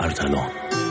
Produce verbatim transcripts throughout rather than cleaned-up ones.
ارتلان.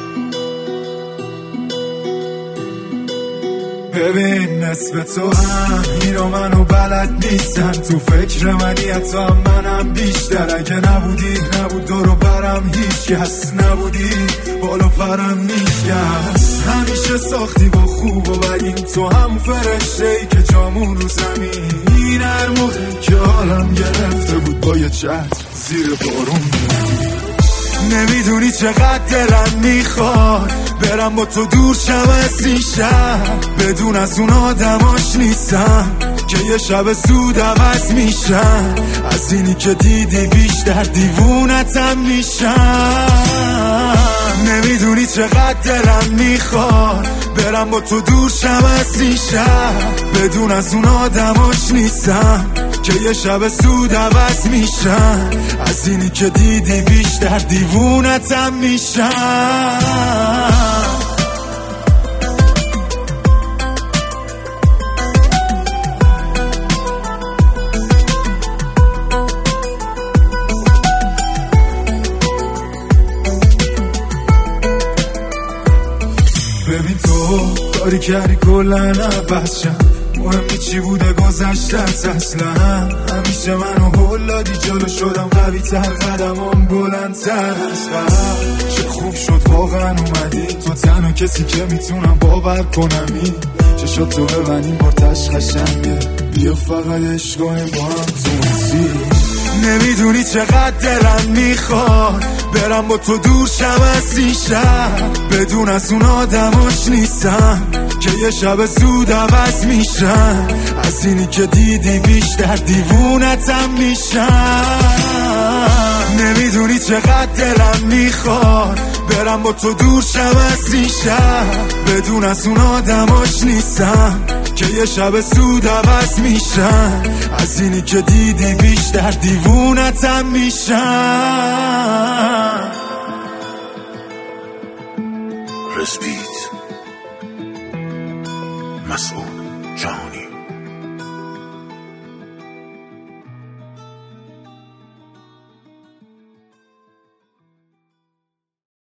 ببین نصف تو هم اینو منو بلد نیستن، تو فکر منی حتی هم منم بیشتر. اگه نبودی نبود دورو برم هیچ کس، نبودی بالا پرم نیست. همیشه ساختی با خوب و بدیم، تو هم فرشته ای که جامون رو زمین. هر موقع که حالم گرفته بود با یه چت زیر بارون میدی. نمیدونی چقدر دلم میخواد برم با تو دور شم از این شهر، بدون از اون آدماش نیستم که یه شب زود عوض میشن. از اینی که دیدی بیشتر دیوونتم میشم. نمیدونی چقدر دلم میخواد برم با تو دور شم از این شهر، بدون از اون آدماش نیستم که یه شب زود عوض میشن. از اینی که دیدی بیشتر دیوونتم میشم. ببین تو کاری کردی کلن عوض شم، مهمی چی بوده گذشتت اصلا. همیشه منو هل دادی جلو شدم قوی تر، قدمم بلندتر از قبل. چه خوب شد واقعا اومدی، تو تنها کسی که میتونم باور کنمی. چشات تو ببینیم بارتش خشنگه، بیا فقط عشق کنیم با هم تو مسیر. نمیدونی چقدر دلم میخواد برم با تو دور شم از این شهر، بدون از اون آدماش نیستم که یه شب زود عوض میشن. از اینی که دیدی بیشتر دیوونتم میشم. نمیدونی چقدر دلم میخواد برم با تو دور شم از این شهر، بدون از اون آدماش نیستم که یه شب زود عوض میشن. از اینی که دیدی بیشتر دیوونتم میشم.